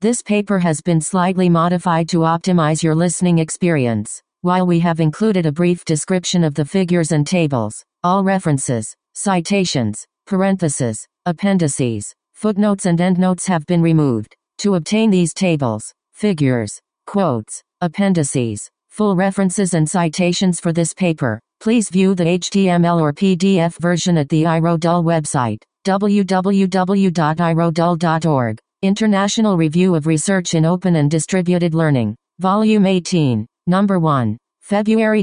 This paper has been slightly modified to optimize your listening experience. While we have included a brief description of the figures and tables, all references, citations, parentheses, appendices, footnotes and endnotes have been removed. To obtain these tables, figures, quotes, appendices, full references and citations for this paper, please view the HTML or PDF version at the iRodul website, www.irodul.org. International Review of Research in Open and Distributed Learning, Volume 18, Number 1, February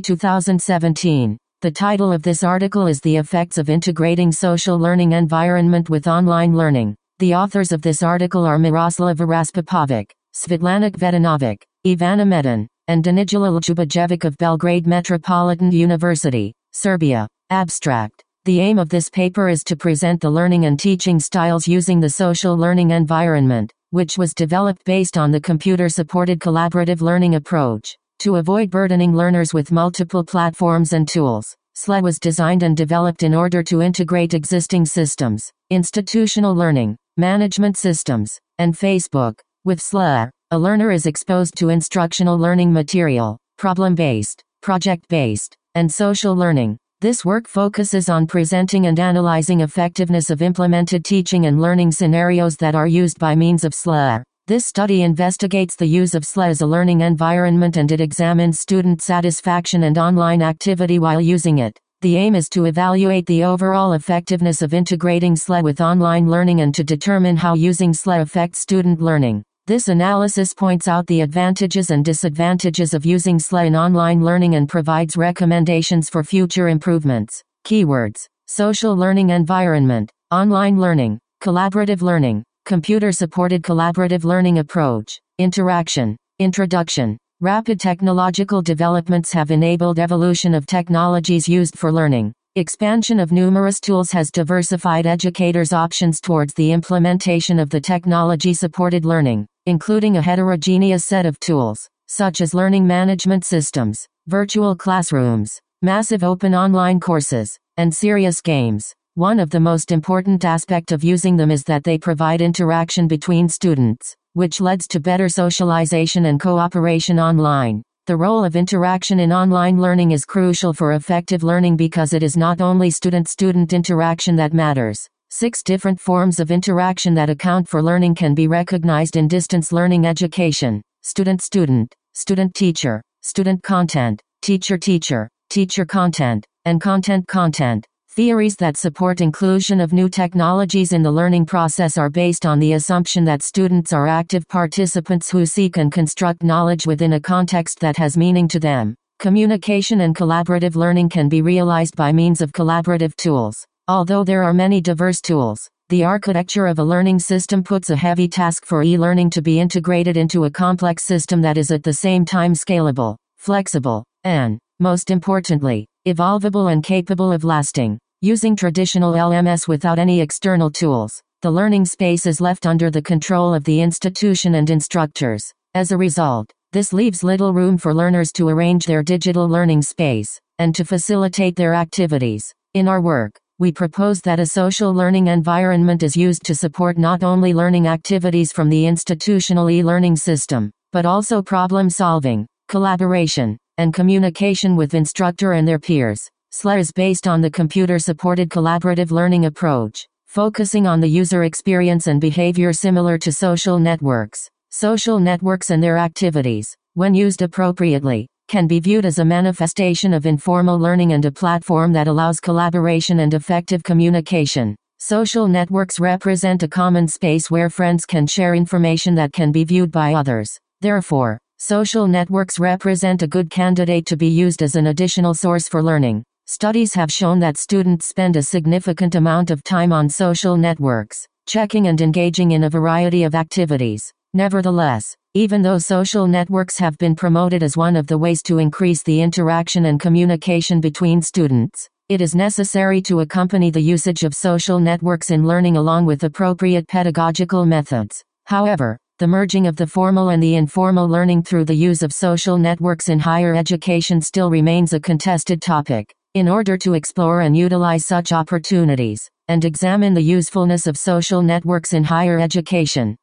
2017. The title of this article is The Effects of Integrating Social Learning Environment with Online Learning. The authors of this article are Miroslava Raspopovic, Svetlana Kvetanovic, Ivana Medin, and Danijela Ljubajevic of Belgrade Metropolitan University, Serbia. Abstract. The aim of this paper is to present the learning and teaching styles using the social learning environment, which was developed based on the computer-supported collaborative learning approach. To avoid burdening learners with multiple platforms and tools, SLE was designed and developed in order to integrate existing systems, institutional learning, management systems, and Facebook. With SLE, a learner is exposed to instructional learning material, problem-based, project-based, and social learning. This work focuses on presenting and analyzing effectiveness of implemented teaching and learning scenarios that are used by means of SLE. This study investigates the use of SLE as a learning environment and it examines student satisfaction and online activity while using it. The aim is to evaluate the overall effectiveness of integrating SLE with online learning and to determine how using SLE affects student learning. This analysis points out the advantages and disadvantages of using SLE in online learning and provides recommendations for future improvements. Keywords: social learning environment, online learning, collaborative learning, computer-supported collaborative learning approach, interaction, introduction. Rapid technological developments have enabled evolution of technologies used for learning. Expansion of numerous tools has diversified educators' options towards the implementation of the technology-supported learning, including a heterogeneous set of tools, such as learning management systems, virtual classrooms, massive open online courses, and serious games. One of the most important aspects of using them is that they provide interaction between students, which leads to better socialization and cooperation online. The role of interaction in online learning is crucial for effective learning because it is not only student-student interaction that matters. 6 different forms of interaction that account for learning can be recognized in distance learning education: student-student, student-teacher, student content, teacher-teacher, teacher content, and content-content. Theories that support inclusion of new technologies in the learning process are based on the assumption that students are active participants who seek and construct knowledge within a context that has meaning to them. Communication and collaborative learning can be realized by means of collaborative tools. Although there are many diverse tools, the architecture of a learning system puts a heavy task for e-learning to be integrated into a complex system that is at the same time scalable, flexible, and, most importantly, evolvable and capable of lasting. Using traditional LMS without any external tools, the learning space is left under the control of the institution and instructors. As a result, this leaves little room for learners to arrange their digital learning space, and to facilitate their activities. In our work, we propose that a social learning environment is used to support not only learning activities from the institutional e-learning system, but also problem-solving, collaboration, and communication with instructor and their peers. SLE is based on the computer-supported collaborative learning approach, focusing on the user experience and behavior similar to social networks. Social networks and their activities, when used appropriately, can be viewed as a manifestation of informal learning and a platform that allows collaboration and effective communication. Social networks represent a common space where friends can share information that can be viewed by others. Therefore, social networks represent a good candidate to be used as an additional source for learning. Studies have shown that students spend a significant amount of time on social networks, checking and engaging in a variety of activities. Nevertheless, even though social networks have been promoted as one of the ways to increase the interaction and communication between students, it is necessary to accompany the usage of social networks in learning along with appropriate pedagogical methods. However, the merging of the formal and the informal learning through the use of social networks in higher education still remains a contested topic. In order to explore and utilize such opportunities, and examine the usefulness of social networks in higher education,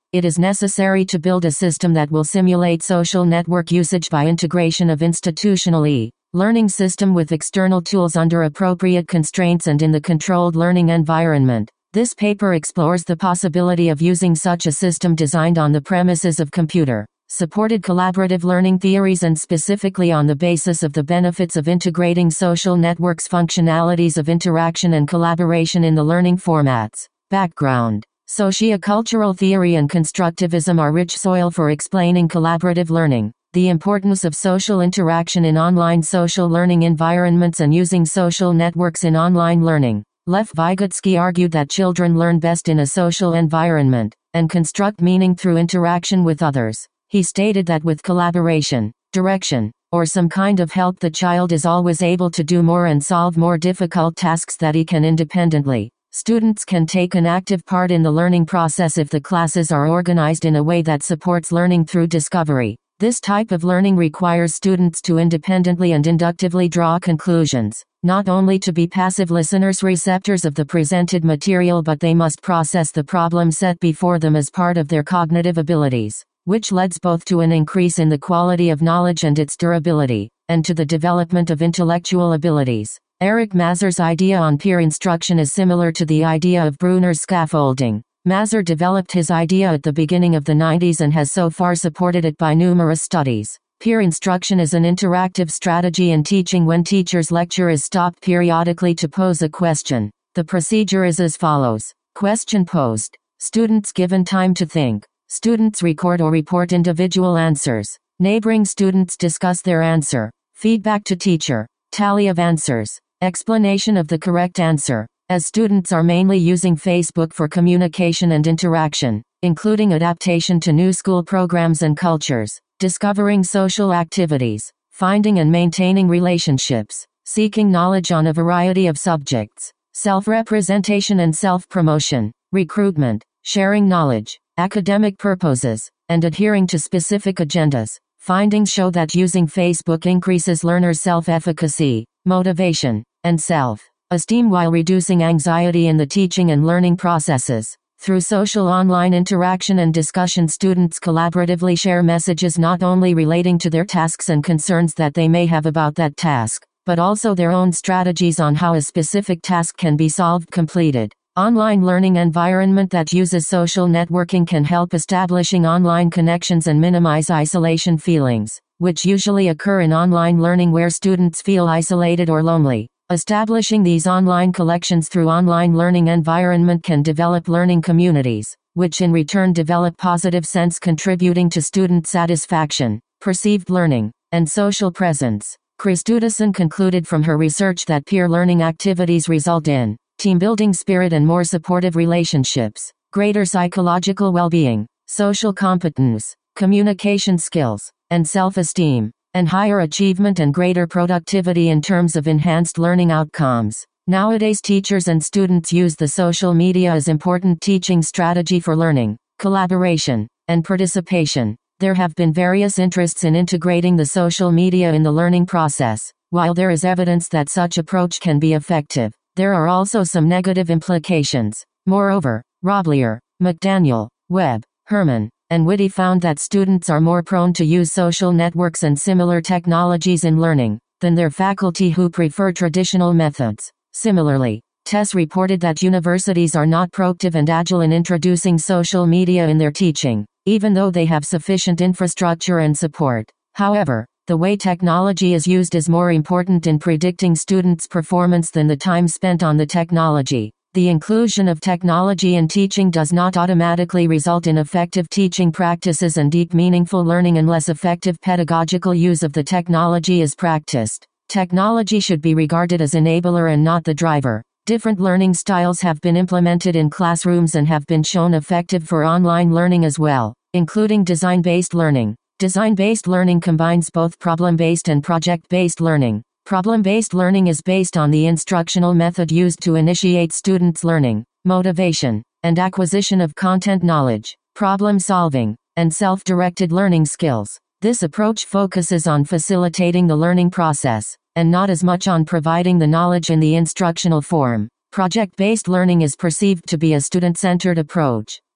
it is necessary to build a system that will simulate social network usage by integration of institutional e-learning system with external tools under appropriate constraints and in the controlled learning environment. This paper explores the possibility of using such a system designed on the premises of computer-supported collaborative learning theories and specifically on the basis of the benefits of integrating social networks' functionalities of interaction and collaboration in the learning formats. Background: sociocultural theory and constructivism are rich soil for explaining collaborative learning, the importance of social interaction in online social learning environments and using social networks in online learning. Lev Vygotsky argued that children learn best in a social environment, and construct meaning through interaction with others. He stated that with collaboration, direction, or some kind of help the child is always able to do more and solve more difficult tasks that he can independently. Students can take an active part in the learning process if the classes are organized in a way that supports learning through discovery. This type of learning requires students to independently and inductively draw conclusions, not only to be passive listeners receptors of the presented material, but they must process the problem set before them as part of their cognitive abilities, which leads both to an increase in the quality of knowledge and its durability, and to the development of intellectual abilities. Eric Mazur's idea on peer instruction is similar to the idea of Bruner's scaffolding. Mazur developed his idea at the beginning of the 90s and has so far supported it by numerous studies. Peer instruction is an interactive strategy in teaching. When teacher's lecture is stopped periodically to pose a question, the procedure is as follows. Question posed. Students given time to think. Students record or report individual answers. Neighboring students discuss their answer. Feedback to teacher. Tally of answers. Explanation of the correct answer. As students are mainly using Facebook for communication and interaction, including adaptation to new school programs and cultures, discovering social activities, finding and maintaining relationships, seeking knowledge on a variety of subjects, self-representation and self-promotion, recruitment, sharing knowledge, academic purposes, and adhering to specific agendas. Findings show that using Facebook increases learners' self-efficacy, motivation, and self-esteem while reducing anxiety in the teaching and learning processes. Through social online interaction and discussion, students collaboratively share messages not only relating to their tasks and concerns that they may have about that task, but also their own strategies on how a specific task can be solved completed. Online learning environment that uses social networking can help establishing online connections and minimize isolation feelings, which usually occur in online learning where students feel isolated or lonely. Establishing these online collections through online learning environment can develop learning communities, which in return develop positive sense contributing to student satisfaction, perceived learning, and social presence. Christudison concluded from her research that peer learning activities result in team-building spirit and more supportive relationships, greater psychological well-being, social competence, communication skills, and self-esteem, and higher achievement and greater productivity in terms of enhanced learning outcomes. Nowadays, teachers and students use the social media as important teaching strategy for learning, collaboration, and participation. There have been various interests in integrating the social media in the learning process. While there is evidence that such approach can be effective, there are also some negative implications. Moreover, Roblier, McDaniel, Webb, Herman, and Whitty found that students are more prone to use social networks and similar technologies in learning than their faculty who prefer traditional methods. Similarly, Tess reported that universities are not proactive and agile in introducing social media in their teaching, even though they have sufficient infrastructure and support. However, the way technology is used is more important in predicting students' performance than the time spent on the technology. The inclusion of technology in teaching does not automatically result in effective teaching practices and deep meaningful learning unless effective pedagogical use of the technology is practiced. Technology should be regarded as enabler and not the driver. Different learning styles have been implemented in classrooms and have been shown effective for online learning as well, including design-based learning. Design-based learning combines both problem-based and project-based learning. Problem-based learning is based on the instructional method used to initiate students' learning, motivation, and acquisition of content knowledge, problem-solving, and self-directed learning skills. This approach focuses on facilitating the learning process, and not as much on providing the knowledge in the instructional form. Project-based learning is perceived to be a student-centered approach.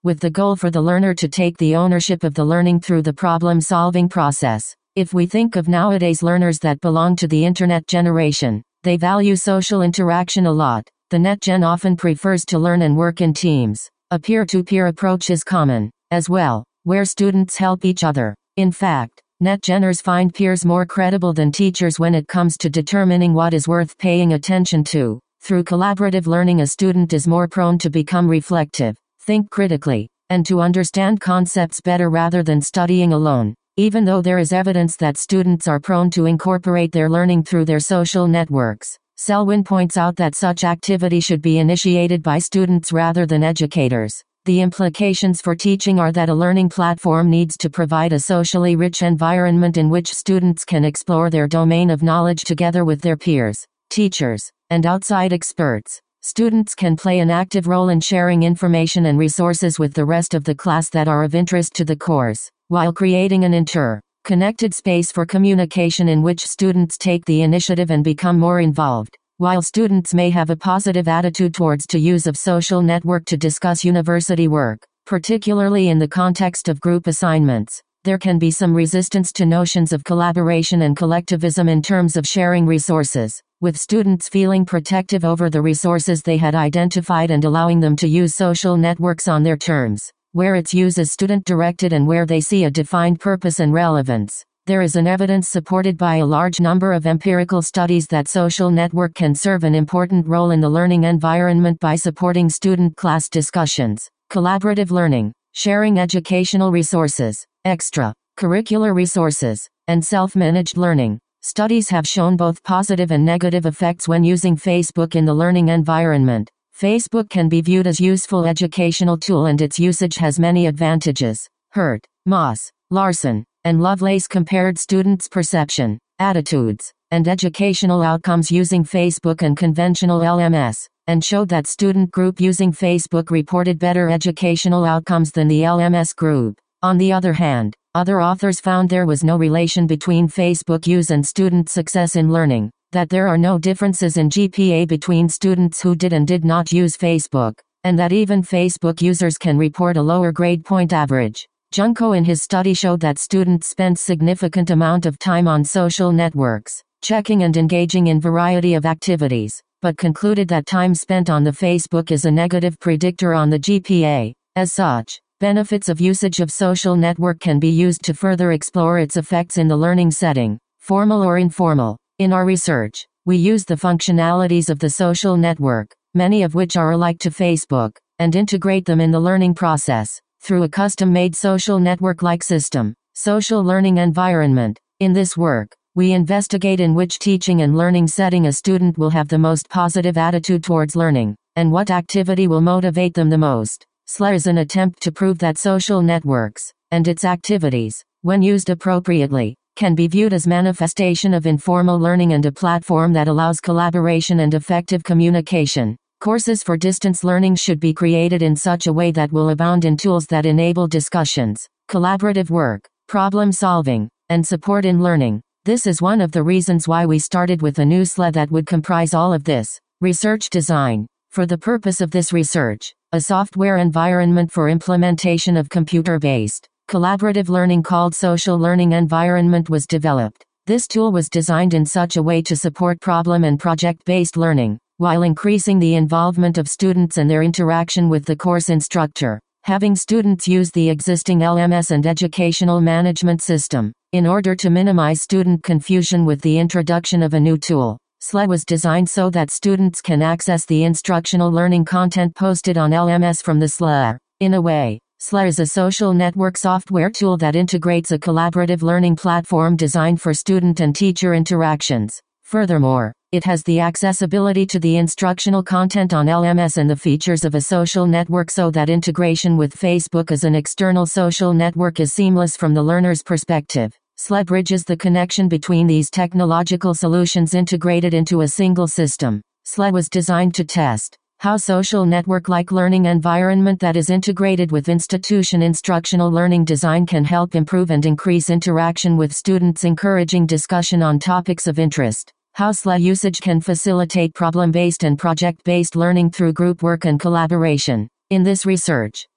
with the goal for the learner to take the ownership of the learning through the problem-solving process. If we think of nowadays learners that belong to the internet generation, they value social interaction a lot. The NetGen often prefers to learn and work in teams. A peer-to-peer approach is common, as well, where students help each other. In fact, NetGeners find peers more credible than teachers when it comes to determining what is worth paying attention to. Through collaborative learning, a student is more prone to become reflective, think critically, and to understand concepts better rather than studying alone. Even though there is evidence that students are prone to incorporate their learning through their social networks, Selwyn points out that such activity should be initiated by students rather than educators. The implications for teaching are that a learning platform needs to provide a socially rich environment in which students can explore their domain of knowledge together with their peers, teachers, and outside experts. Students can play an active role in sharing information and resources with the rest of the class that are of interest to the course, while creating an connected space for communication in which students take the initiative and become more involved. While students may have a positive attitude towards the use of social network to discuss university work, particularly in the context of group assignments, there can be some resistance to notions of collaboration and collectivism in terms of sharing resources, with students feeling protective over the resources they had identified and allowing them to use social networks on their terms, where its use is student-directed and where they see a defined purpose and relevance. There is an evidence supported by a large number of empirical studies that social network can serve an important role in the learning environment by supporting student class discussions, collaborative learning, sharing educational resources, extra-curricular resources, and self-managed learning. Studies have shown both positive and negative effects when using Facebook in the learning environment. Facebook can be viewed as a useful educational tool and its usage has many advantages. Hurt, Moss, Larson, and Lovelace compared students' perception, attitudes, and educational outcomes using Facebook and conventional LMS, and showed that student group using Facebook reported better educational outcomes than the LMS group. On the other hand, other authors found there was no relation between Facebook use and student success in learning, that there are no differences in GPA between students who did and did not use Facebook, and that even Facebook users can report a lower grade point average. Junko in his study showed that students spent significant amount of time on social networks, checking and engaging in variety of activities, but concluded that time spent on the Facebook is a negative predictor on the GPA. As such, benefits of usage of social network can be used to further explore its effects in the learning setting, formal or informal. In our research, we use the functionalities of the social network, many of which are alike to Facebook, and integrate them in the learning process through a custom-made social network-like system, social learning environment. In this work, we investigate in which teaching and learning setting a student will have the most positive attitude towards learning, and what activity will motivate them the most. SLA is an attempt to prove that social networks, and its activities, when used appropriately, can be viewed as manifestation of informal learning and a platform that allows collaboration and effective communication. Courses for distance learning should be created in such a way that will abound in tools that enable discussions, collaborative work, problem solving, and support in learning. This is one of the reasons why we started with a new SLA that would comprise all of this. Research design. For the purpose of this research, a software environment for implementation of computer-based, collaborative learning called Social Learning Environment was developed. This tool was designed in such a way to support problem and project-based learning, while increasing the involvement of students and their interaction with the course instructor. Having students use the existing LMS and educational management system, in order to minimize student confusion with the introduction of a new tool. SLA was designed so that students can access the instructional learning content posted on LMS from the SLA. In a way, SLA is a social network software tool that integrates a collaborative learning platform designed for student and teacher interactions. Furthermore, it has the accessibility to the instructional content on LMS and the features of a social network so that integration with Facebook as an external social network is seamless from the learner's perspective. SLA bridges the connection between these technological solutions integrated into a single system. SLA was designed to test how social network-like learning environment that is integrated with institution instructional learning design can help improve and increase interaction with students, encouraging discussion on topics of interest. How SLA usage can facilitate problem-based and project-based learning through group work and collaboration. In this research,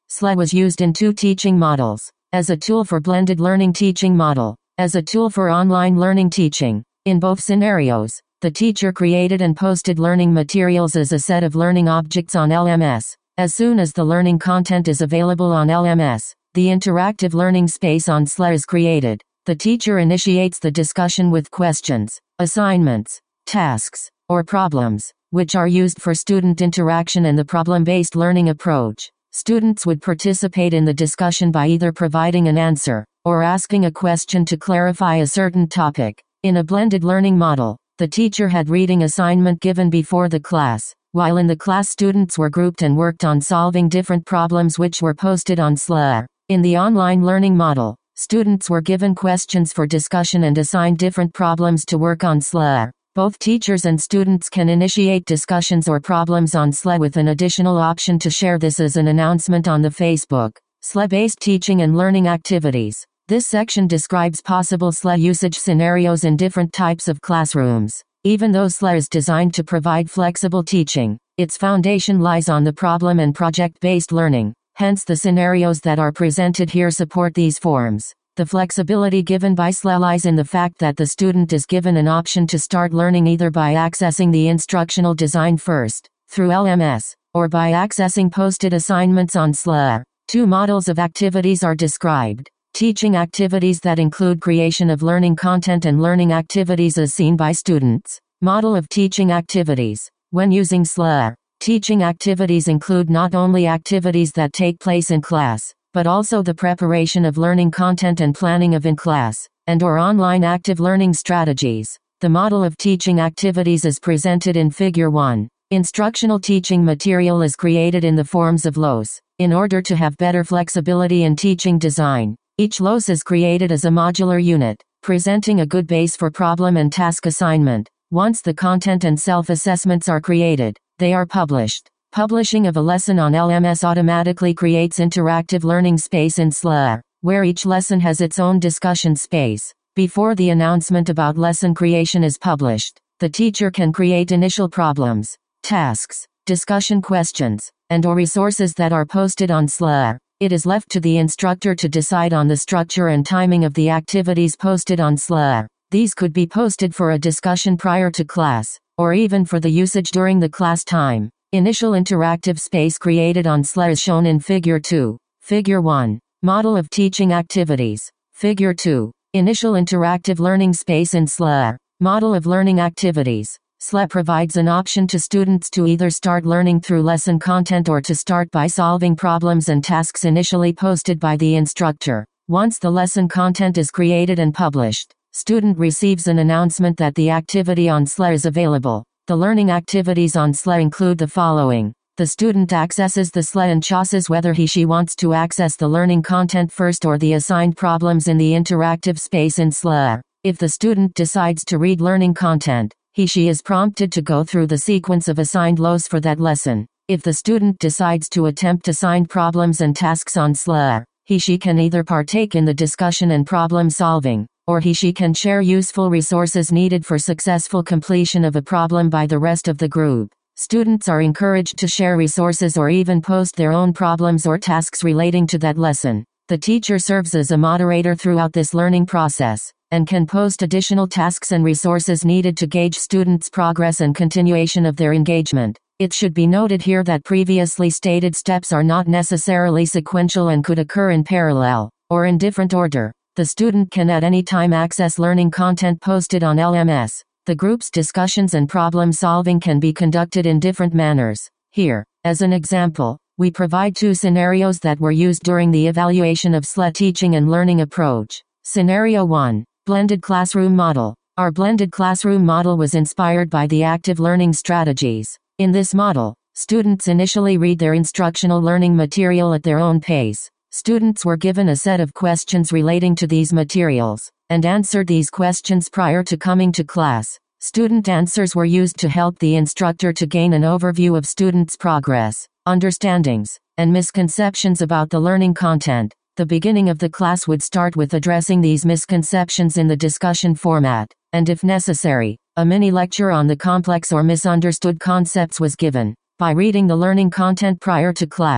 SLE was used in two teaching models. As a tool for blended learning teaching model. As a tool for online learning teaching. In both scenarios, the teacher created and posted learning materials as a set of learning objects on LMS. As soon as the learning content is available on LMS, the interactive learning space on SLE is created. The teacher initiates the discussion with questions, assignments, tasks, or problems, which are used for student interaction and the problem-based learning approach. Students would participate in the discussion by either providing an answer, or asking a question to clarify a certain topic. In a blended learning model, the teacher had reading assignment given before the class, while in the class students were grouped and worked on solving different problems which were posted on SLE. In the online learning model, students were given questions for discussion and assigned different problems to work on SLE. Both teachers and students can initiate discussions or problems on SLE with an additional option to share this as an announcement on the Facebook. SLE-based teaching and learning activities. This section describes possible SLE usage scenarios in different types of classrooms. Even though SLE is designed to provide flexible teaching, its foundation lies on the problem and project-based learning. Hence the scenarios that are presented here support these forms. The flexibility given by SLE lies in the fact that the student is given an option to start learning either by accessing the instructional design first, through LMS, or by accessing posted assignments on SLE. Two models of activities are described. Teaching activities that include creation of learning content and learning activities as seen by students. Model of teaching activities. When using SLE, teaching activities include not only activities that take place in class, but also the preparation of learning content and planning of in-class, and/or online active learning strategies. The model of teaching activities is presented in Figure 1. Instructional teaching material is created in the forms of LOS. In order to have better flexibility in teaching design, each LOS is created as a modular unit, presenting a good base for problem and task assignment. Once the content and self-assessments are created, they are published. Publishing of a lesson on LMS automatically creates interactive learning space in SLE, where each lesson has its own discussion space. Before the announcement about lesson creation is published, the teacher can create initial problems, tasks, discussion questions, and/or resources that are posted on SLE. It is left to the instructor to decide on the structure and timing of the activities posted on SLE. These could be posted for a discussion prior to class, or even for the usage during the class time. Initial interactive space created on SLE is shown in Figure 2. Figure 1. Model of teaching activities. Figure 2. Initial interactive learning space in SLE. Model of learning activities. SLE provides an option to students to either start learning through lesson content or to start by solving problems and tasks initially posted by the instructor. Once the lesson content is created and published, student receives an announcement that the activity on SLE is available. The learning activities on SLE include the following. The student accesses the SLE and chooses whether he/she wants to access the learning content first or the assigned problems in the interactive space in SLE. If the student decides to read learning content, he/she is prompted to go through the sequence of assigned LOS for that lesson. If the student decides to attempt assigned problems and tasks on SLE, he/she can either partake in the discussion and problem solving, or he/she can share useful resources needed for successful completion of a problem by the rest of the group. Students are encouraged to share resources or even post their own problems or tasks relating to that lesson. The teacher serves as a moderator throughout this learning process, and can post additional tasks and resources needed to gauge students' progress and continuation of their engagement. It should be noted here that previously stated steps are not necessarily sequential and could occur in parallel, or in different order. The student can at any time access learning content posted on LMS. The group's discussions and problem solving can be conducted in different manners. Here, as an example, we provide two scenarios that were used during the evaluation of SLE teaching and learning approach. Scenario 1. Blended classroom model. Our blended classroom model was inspired by the active learning strategies. In this model, students initially read their instructional learning material at their own pace. Students were given a set of questions relating to these materials, and answered these questions prior to coming to class. Student answers were used to help the instructor to gain an overview of students' progress, understandings, and misconceptions about the learning content. The beginning of the class would start with addressing these misconceptions in the discussion format, and if necessary, a mini-lecture on the complex or misunderstood concepts was given. By reading the learning content prior to class,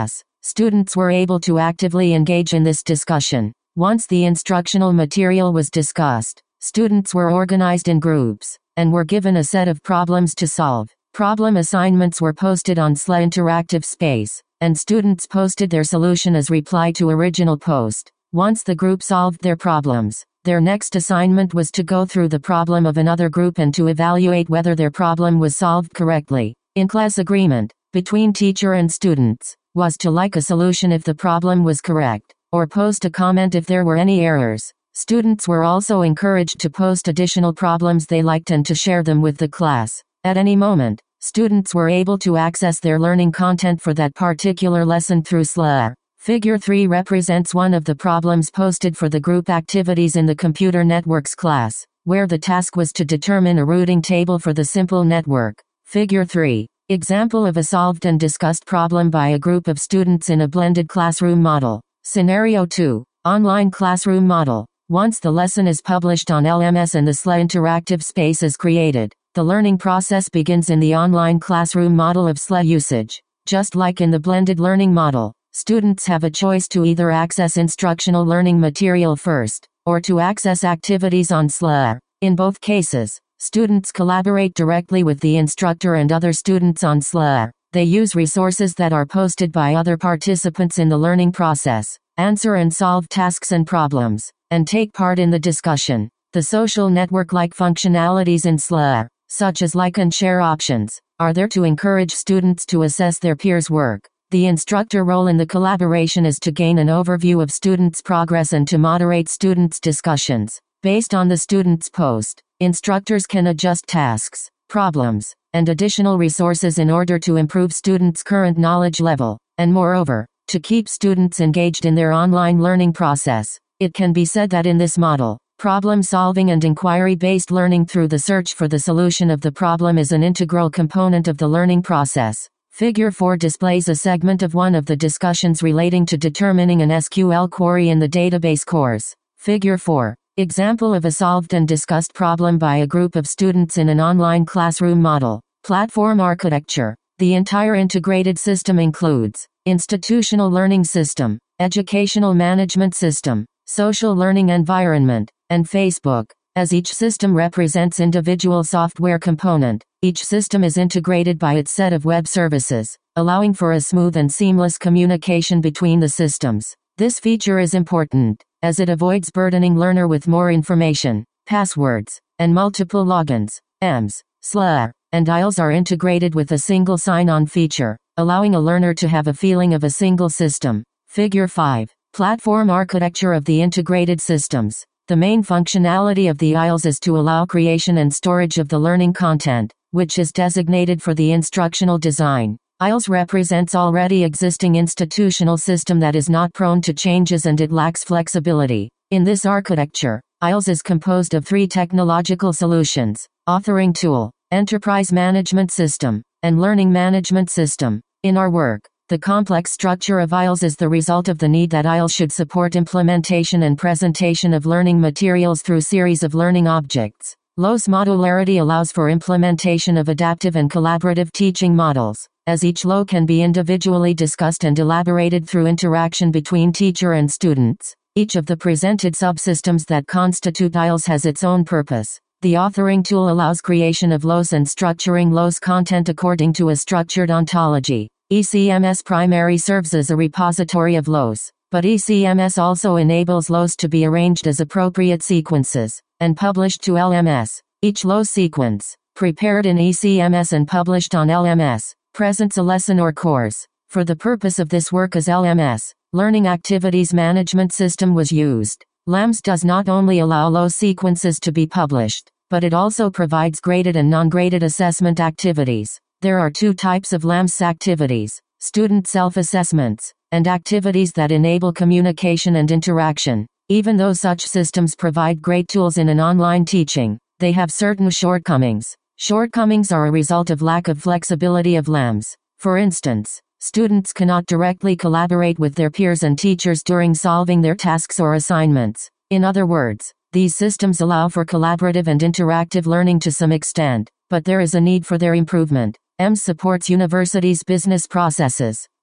students were able to actively engage in this discussion. Once the instructional material was discussed, students were organized in groups, and were given a set of problems to solve. Problem assignments were posted on SLA interactive space, and students posted their solution as reply to original post. Once the group solved their problems, their next assignment was to go through the problem of another group and to evaluate whether their problem was solved correctly. In-class agreement between teacher and students was to like a solution if the problem was correct, or post a comment if there were any errors. Students were also encouraged to post additional problems they liked and to share them with the class. At any moment, students were able to access their learning content for that particular lesson through SLA. Figure 3 represents one of the problems posted for the group activities in the computer networks class, where the task was to determine a routing table for the simple network. Figure 3. Example of a solved and discussed problem by a group of students in a blended classroom model. Scenario 2. Online classroom model. Once the lesson is published on LMS and the SLA interactive space is created, the learning process begins in the online classroom model of SLA usage. Just like in the blended learning model, students have a choice to either access instructional learning material first, or to access activities on SLA. In both cases, students collaborate directly with the instructor and other students on SLA. They use resources that are posted by other participants in the learning process, answer and solve tasks and problems, and take part in the discussion. The social network-like functionalities in SLA, such as like and share options, are there to encourage students to assess their peers' work. The instructor role in the collaboration is to gain an overview of students' progress and to moderate students' discussions. Based on the student's post, instructors can adjust tasks, problems, and additional resources in order to improve students' current knowledge level, and moreover, to keep students engaged in their online learning process. It can be said that in this model, problem-solving and inquiry-based learning through the search for the solution of the problem is an integral component of the learning process. Figure 4 displays a segment of one of the discussions relating to determining an SQL query in the database course. Figure 4. Example of a solved and discussed problem by a group of students in an online classroom model. Platform architecture. The entire integrated system includes institutional learning system, educational management system, social learning environment, and Facebook. As each system represents individual software component, each system is integrated by its set of web services, allowing for a smooth and seamless communication between the systems. This feature is important, as it avoids burdening learner with more information, passwords, and multiple logins. EMS, SLA, and IELTS are integrated with a single sign-on feature, allowing a learner to have a feeling of a single system. Figure 5. Platform architecture of the integrated systems. The main functionality of the IELTS is to allow creation and storage of the learning content, which is designated for the instructional design. IELTS represents already existing institutional system that is not prone to changes and it lacks flexibility. In this architecture, IELTS is composed of 3 technological solutions: authoring tool, enterprise management system, and learning management system. In our work, the complex structure of IELTS is the result of the need that IELTS should support implementation and presentation of learning materials through series of learning objects. LOS modularity allows for implementation of adaptive and collaborative teaching models, as each LO can be individually discussed and elaborated through interaction between teacher and students. Each of the presented subsystems that constitute IELTS has its own purpose. The authoring tool allows creation of LOS and structuring LOS content according to a structured ontology. ECMS primary serves as a repository of LOS, but ECMS also enables LOS to be arranged as appropriate sequences, and published to LMS. Each LOS sequence, prepared in ECMS and published on LMS, presents a lesson or course. For the purpose of this work as LMS, Learning Activities Management System was used. LAMS does not only allow LOS sequences to be published, but it also provides graded and non-graded assessment activities. There are 2 types of LAMS activities: student self-assessments, and activities that enable communication and interaction. Even though such systems provide great tools in an online teaching, they have certain shortcomings. Shortcomings are a result of lack of flexibility of LAMS. For instance, students cannot directly collaborate with their peers and teachers during solving their tasks or assignments. In other words, these systems allow for collaborative and interactive learning to some extent, but there is a need for their improvement. EMS supports universities' business processes.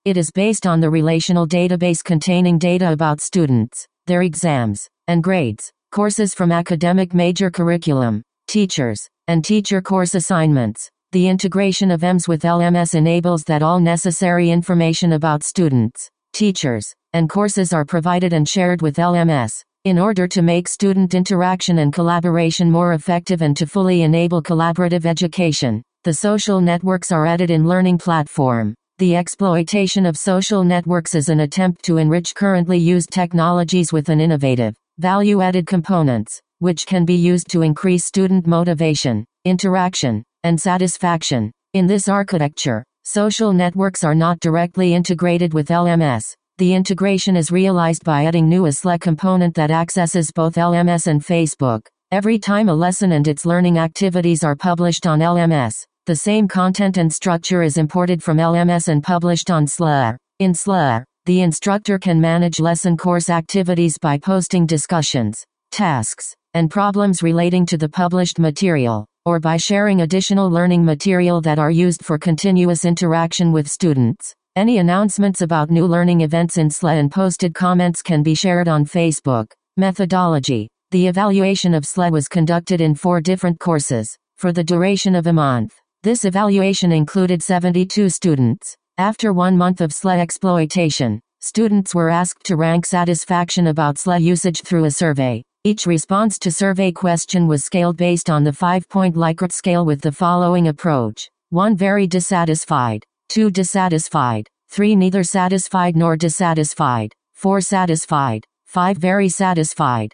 It is based on the relational database containing data about students, their exams, and grades, courses from academic major curriculum, teachers, and teacher course assignments. The integration of EMS with LMS enables that all necessary information about students, teachers, and courses are provided and shared with LMS. In order to make student interaction and collaboration more effective and to fully enable collaborative education, the social networks are added in learning platform. The exploitation of social networks is an attempt to enrich currently used technologies with an innovative, value-added components, which can be used to increase student motivation, interaction, and satisfaction. In this architecture, social networks are not directly integrated with LMS. The integration is realized by adding new SLE component that accesses both LMS and Facebook. Every time a lesson and its learning activities are published on LMS, the same content and structure is imported from LMS and published on SLE. In SLE, the instructor can manage lesson course activities by posting discussions, tasks, and problems relating to the published material, or by sharing additional learning material that are used for continuous interaction with students. Any announcements about new learning events in SLE and posted comments can be shared on Facebook. Methodology. The evaluation of SLE was conducted in 4 different courses, for the duration of a month. This evaluation included 72 students. After 1 month of SLE exploitation, students were asked to rank satisfaction about SLE usage through a survey. Each response to survey question was scaled based on the 5-point Likert scale with the following approach. 1 very dissatisfied. 2 dissatisfied, 3 neither satisfied nor dissatisfied, 4 satisfied, 5 very satisfied.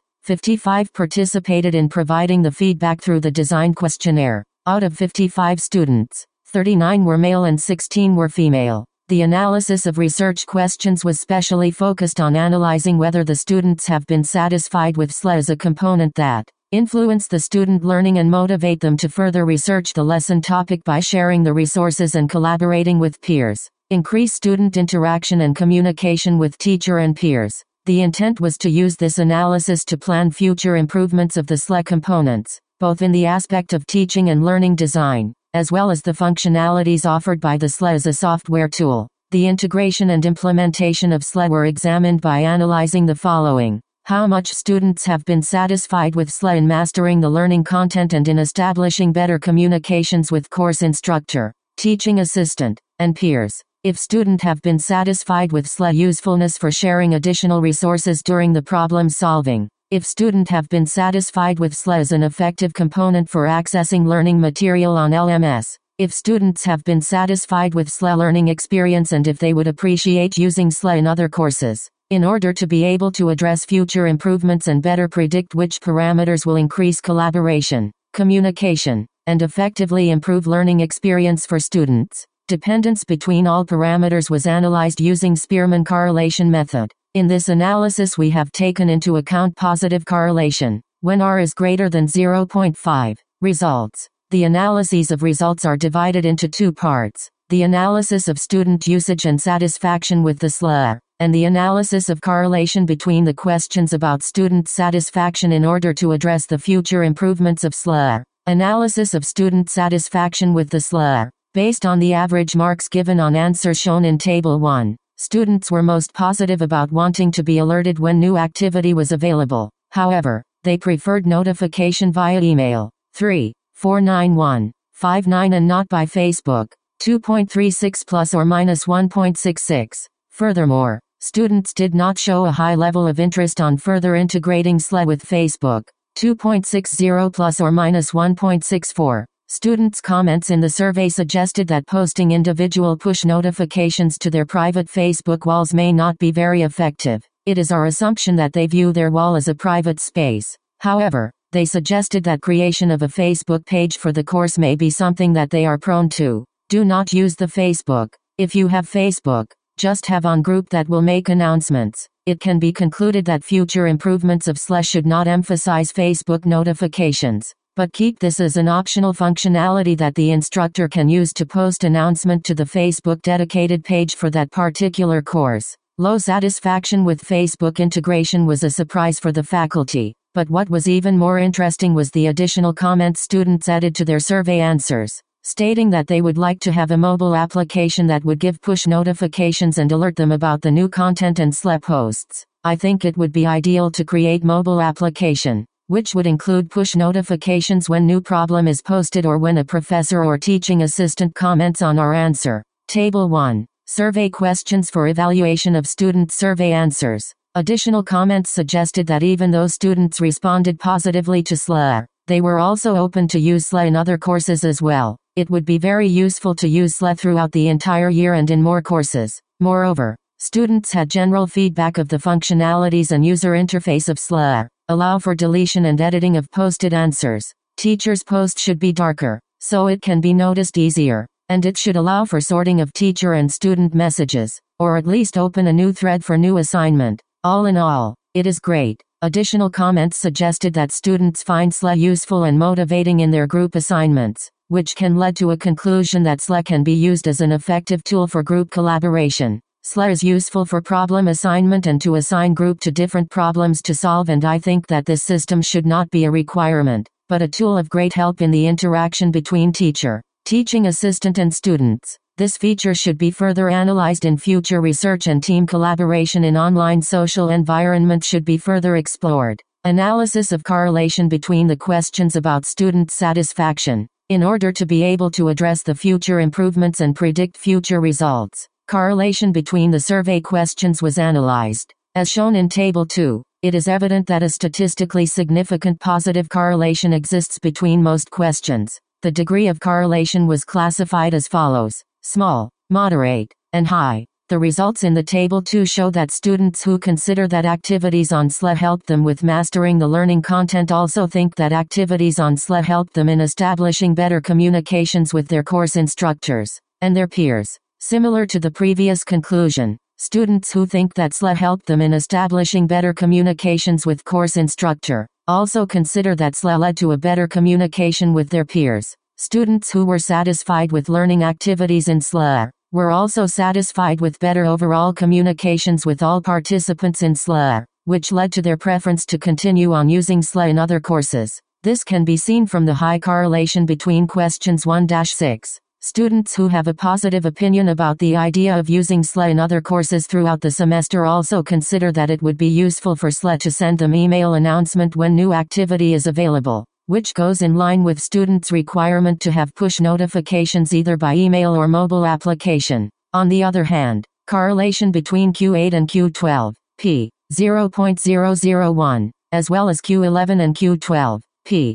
55 participated in providing the feedback through the design questionnaire. Out of 55 students, 39 were male and 16 were female. The analysis of research questions was specially focused on analyzing whether the students have been satisfied with SLE as a component that influence the student learning and motivate them to further research the lesson topic by sharing the resources and collaborating with peers. Increase student interaction and communication with teacher and peers. The intent was to use this analysis to plan future improvements of the SLE components, both in the aspect of teaching and learning design, as well as the functionalities offered by the SLE as a software tool. The integration and implementation of SLE were examined by analyzing the following. How much students have been satisfied with SLE in mastering the learning content and in establishing better communications with course instructor, teaching assistant, and peers. If students have been satisfied with SLE usefulness for sharing additional resources during the problem solving. If students have been satisfied with SLE as an effective component for accessing learning material on LMS. If students have been satisfied with SLE learning experience and if they would appreciate using SLE in other courses. In order to be able to address future improvements and better predict which parameters will increase collaboration, communication, and effectively improve learning experience for students, dependence between all parameters was analyzed using Spearman correlation method. In this analysis we have taken into account positive correlation, when R is greater than 0.5. Results. The analyses of results are divided into 2 parts. The analysis of student usage and satisfaction with the SLE, and the analysis of correlation between the questions about student satisfaction in order to address the future improvements of SLE. Analysis of student satisfaction with the SLE. Based on the average marks given on answer shown in Table 1, students were most positive about wanting to be alerted when new activity was available. However, they preferred notification via email. 3.491.59 and not by Facebook. 2.36 plus or minus 1.66. Furthermore, students did not show a high level of interest on further integrating SLE with Facebook. 2.60 plus or minus 1.64. Students' comments in the survey suggested that posting individual push notifications to their private Facebook walls may not be very effective. It is our assumption that they view their wall as a private space. However, they suggested that creation of a Facebook page for the course may be something that they are prone to. Do not use the Facebook. If you have Facebook, just have on group that will make announcements. It can be concluded that future improvements of SLE should not emphasize Facebook notifications, but keep this as an optional functionality that the instructor can use to post announcement to the Facebook dedicated page for that particular course. Low satisfaction with Facebook integration was a surprise for the faculty, but what was even more interesting was the additional comments students added to their survey answers. stating that they would like to have a mobile application that would give push notifications and alert them about the new content and SLE posts. I think it would be ideal to create mobile application, which would include push notifications when new problem is posted or when a professor or teaching assistant comments on our answer. Table 1. Survey questions for evaluation of student survey answers. Additional comments suggested that even though students responded positively to SLE, they were also open to use SLE in other courses as well. It would be very useful to use SLE throughout the entire year and in more courses. Moreover, students had general feedback of the functionalities and user interface of SLE. Allow for deletion and editing of posted answers. Teacher's post should be darker, so it can be noticed easier, and it should allow for sorting of teacher and student messages, or at least open a new thread for new assignment. All in all, it is great. Additional comments suggested that students find SLE useful and motivating in their group assignments, which can lead to a conclusion that SLE can be used as an effective tool for group collaboration. SLE is useful for problem assignment and to assign group to different problems to solve, and I think that this system should not be a requirement, but a tool of great help in the interaction between teacher, teaching assistant and students. This feature should be further analyzed in future research, and team collaboration in online social environment should be further explored. Analysis of correlation between the questions about student satisfaction. In order to be able to address the future improvements and predict future results, correlation between the survey questions was analyzed. As shown in Table 2, it is evident that a statistically significant positive correlation exists between most questions. The degree of correlation was classified as follows: small, moderate, and high. The results in the Table 2 show that students who consider that activities on SLE helped them with mastering the learning content also think that activities on SLE helped them in establishing better communications with their course instructors and their peers. Similar to the previous conclusion, students who think that SLE helped them in establishing better communications with course instructor also consider that SLE led to a better communication with their peers. Students who were satisfied with learning activities in SLE were also satisfied with better overall communications with all participants in SLE, which led to their preference to continue on using SLE in other courses. This can be seen from the high correlation between questions 1-6. Students who have a positive opinion about the idea of using SLE in other courses throughout the semester also consider that it would be useful for SLE to send them email announcement when new activity is available, which goes in line with students' requirement to have push notifications either by email or mobile application. On the other hand, correlation between Q8 and Q12, p. 0.001, as well as Q11 and Q12, p.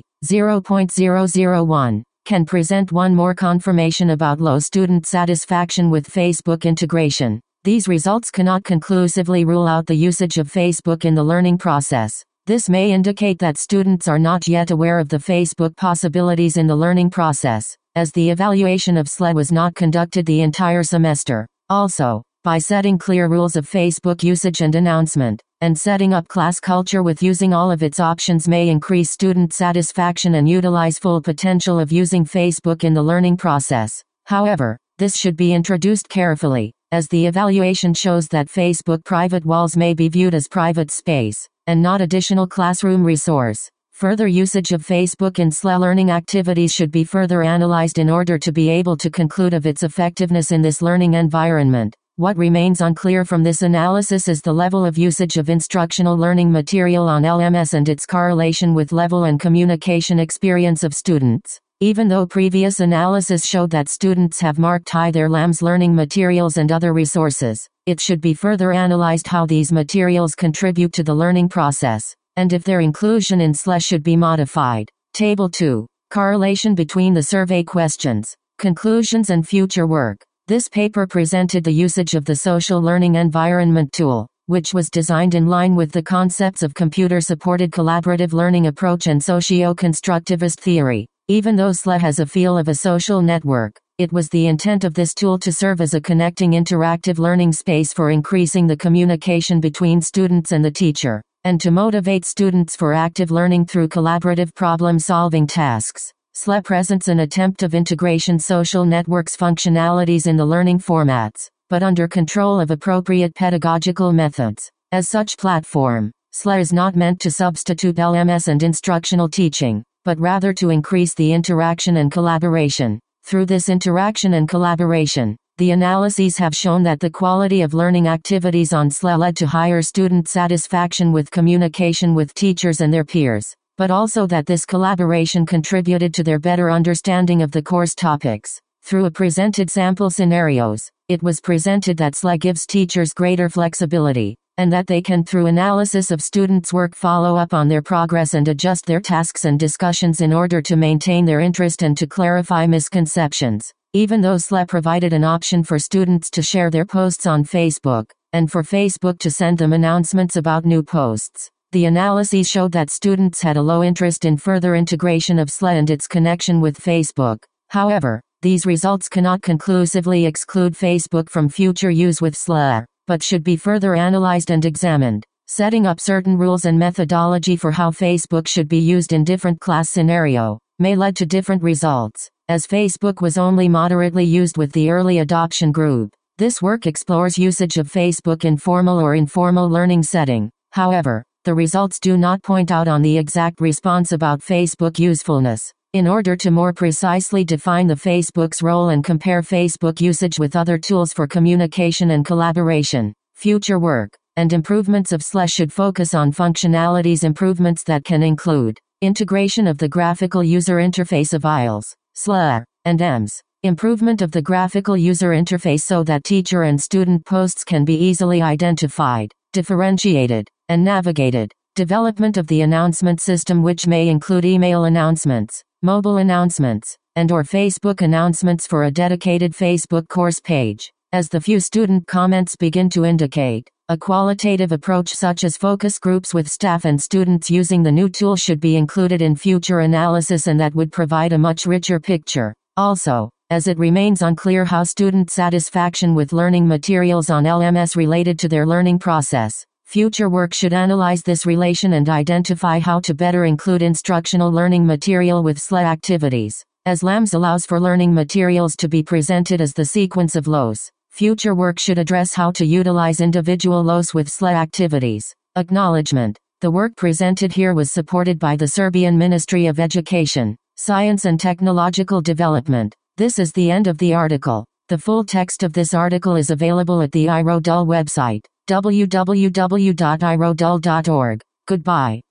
0.001, can present one more confirmation about low student satisfaction with Facebook integration. These results cannot conclusively rule out the usage of Facebook in the learning process. This may indicate that students are not yet aware of the Facebook possibilities in the learning process, as the evaluation of SLE was not conducted the entire semester. Also, by setting clear rules of Facebook usage and announcement, and setting up class culture with using all of its options may increase student satisfaction and utilize full potential of using Facebook in the learning process. However, this should be introduced carefully, as the evaluation shows that Facebook private walls may be viewed as private space, and not additional classroom resource. Further usage of Facebook in SLE learning activities should be further analyzed in order to be able to conclude of its effectiveness in this learning environment. What remains unclear from this analysis is the level of usage of instructional learning material on LMS and its correlation with level and communication experience of students. Even though previous analysis showed that students have marked high their LMS learning materials and other resources, it should be further analyzed how these materials contribute to the learning process, and if their inclusion in SLE should be modified. Table 2. Correlation between the survey questions, conclusions and future work. This paper presented the usage of the Social Learning Environment tool, which was designed in line with the concepts of computer-supported collaborative learning approach and socio-constructivist theory. Even though SLE has a feel of a social network, it was the intent of this tool to serve as a connecting interactive learning space for increasing the communication between students and the teacher, and to motivate students for active learning through collaborative problem-solving tasks. SLE presents an attempt of integration social networks functionalities in the learning formats, but under control of appropriate pedagogical methods. As such platform, SLE is not meant to substitute LMS and instructional teaching, but rather to increase the interaction and collaboration. Through this interaction and collaboration, the analyses have shown that the quality of learning activities on SLA led to higher student satisfaction with communication with teachers and their peers, but also that this collaboration contributed to their better understanding of the course topics. Through a presented sample scenarios, it was presented that SLA gives teachers greater flexibility, and that they can through analysis of students' work follow up on their progress and adjust their tasks and discussions in order to maintain their interest and to clarify misconceptions. Even though SLA provided an option for students to share their posts on Facebook, and for Facebook to send them announcements about new posts, the analyses showed that students had a low interest in further integration of SLA and its connection with Facebook. However, these results cannot conclusively exclude Facebook from future use with SLA, but should be further analyzed and examined. Setting up certain rules and methodology for how Facebook should be used in different class scenario may lead to different results, as Facebook was only moderately used with the early adoption group. This work explores usage of Facebook in formal or informal learning setting. However, the results do not point out on the exact response about Facebook usefulness. In order to more precisely define the Facebook's role and compare Facebook usage with other tools for communication and collaboration, future work and improvements of SLA should focus on functionalities improvements that can include integration of the graphical user interface of IELTS, SLA, and EMS, improvement of the graphical user interface so that teacher and student posts can be easily identified, differentiated, and navigated, development of the announcement system which may include email announcements, mobile announcements, and/or Facebook announcements for a dedicated Facebook course page. As the few student comments begin to indicate, a qualitative approach such as focus groups with staff and students using the new tool should be included in future analysis, and that would provide a much richer picture. Also, as it remains unclear how student satisfaction with learning materials on LMS related to their learning process, future work should analyze this relation and identify how to better include instructional learning material with SLA activities. As LAMS allows for learning materials to be presented as the sequence of LOS, future work should address how to utilize individual LOS with SLA activities. Acknowledgement. The work presented here was supported by the Serbian Ministry of Education, Science and Technological Development. This is the end of the article. The full text of this article is available at the iRodul website, www.irodul.org. Goodbye.